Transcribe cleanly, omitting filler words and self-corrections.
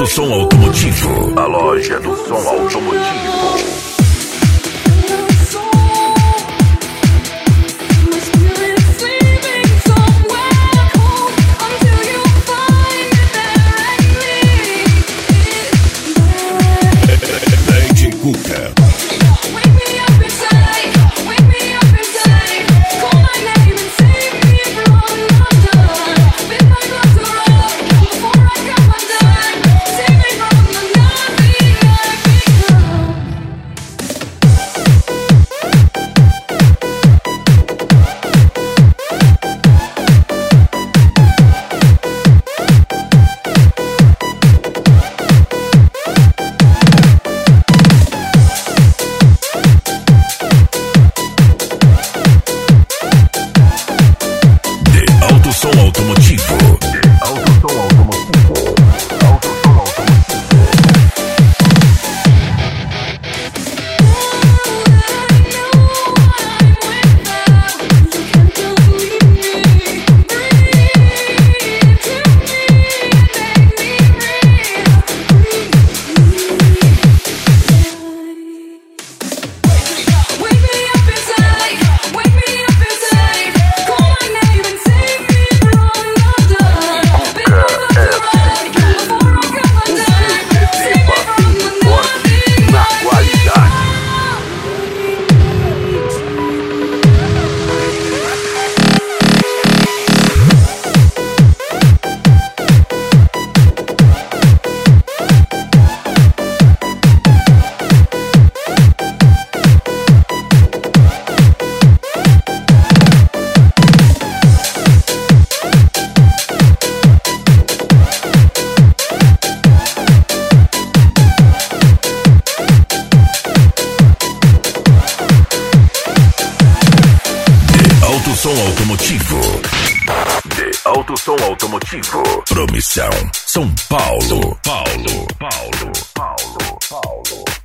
Alto Som Automotivo, a loja do som automotivo. Cuca. Som automotivo. Alto som automotivo. Alto som automotivo. Som automotivo. De Alto Som Automotivo. Promissão. São Paulo. Paulo.